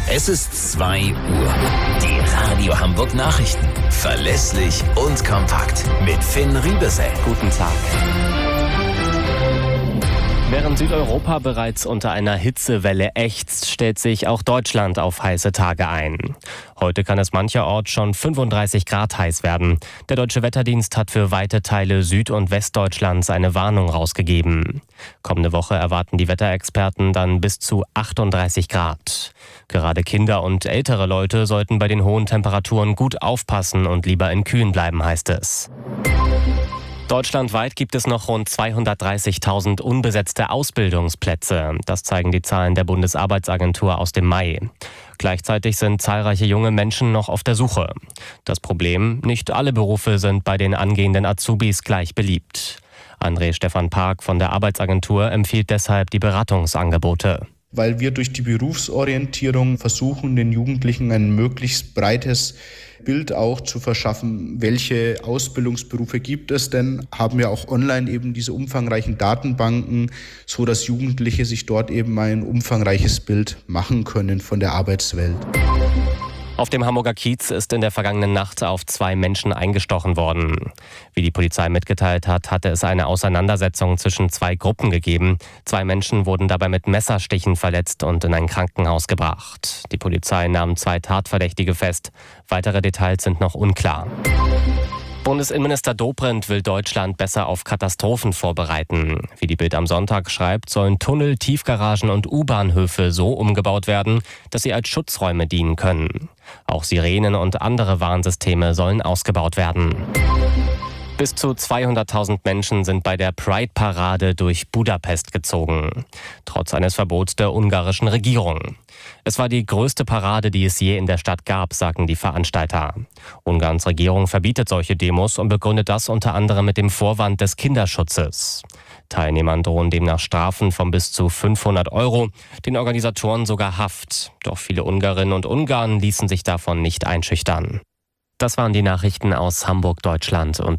Es ist 2 Uhr. Die Radio Hamburg Nachrichten. Verlässlich und kompakt. Mit Finn Riebesell. Guten Tag. Während Südeuropa bereits unter einer Hitzewelle ächzt, stellt sich auch Deutschland auf heiße Tage ein. Heute kann es mancherorts schon 35 Grad heiß werden. Der Deutsche Wetterdienst hat für weite Teile Süd- und Westdeutschlands eine Warnung rausgegeben. Kommende Woche erwarten die Wetterexperten dann bis zu 38 Grad. Gerade Kinder und ältere Leute sollten bei den hohen Temperaturen gut aufpassen und lieber in Kühen bleiben, heißt es. Deutschlandweit gibt es noch rund 230.000 unbesetzte Ausbildungsplätze. Das zeigen die Zahlen der Bundesarbeitsagentur aus dem Mai. Gleichzeitig sind zahlreiche junge Menschen noch auf der Suche. Das Problem: Nicht alle Berufe sind bei den angehenden Azubis gleich beliebt. André Stefan Park von der Arbeitsagentur empfiehlt deshalb die Beratungsangebote. Weil wir durch die Berufsorientierung versuchen, den Jugendlichen ein möglichst breites Bild auch zu verschaffen, welche Ausbildungsberufe gibt es denn, haben wir auch online eben diese umfangreichen Datenbanken, so dass Jugendliche sich dort eben ein umfangreiches Bild machen können von der Arbeitswelt. Auf dem Hamburger Kiez ist in der vergangenen Nacht auf 2 Menschen eingestochen worden. Wie die Polizei mitgeteilt hat, hatte es eine Auseinandersetzung zwischen 2 Gruppen gegeben. 2 Menschen wurden dabei mit Messerstichen verletzt und in ein Krankenhaus gebracht. Die Polizei nahm 2 Tatverdächtige fest. Weitere Details sind noch unklar. Bundesinnenminister Dobrindt will Deutschland besser auf Katastrophen vorbereiten. Wie die Bild am Sonntag schreibt, sollen Tunnel, Tiefgaragen und U-Bahnhöfe so umgebaut werden, dass sie als Schutzräume dienen können. Auch Sirenen und andere Warnsysteme sollen ausgebaut werden. Bis zu 200.000 Menschen sind bei der Pride-Parade durch Budapest gezogen, trotz eines Verbots der ungarischen Regierung. Es war die größte Parade, die es je in der Stadt gab, sagen die Veranstalter. Ungarns Regierung verbietet solche Demos und begründet das unter anderem mit dem Vorwand des Kinderschutzes. Teilnehmern drohen demnach Strafen von bis zu 500 €, den Organisatoren sogar Haft. Doch viele Ungarinnen und Ungarn ließen sich davon nicht einschüchtern. Das waren die Nachrichten aus Hamburg, Deutschland und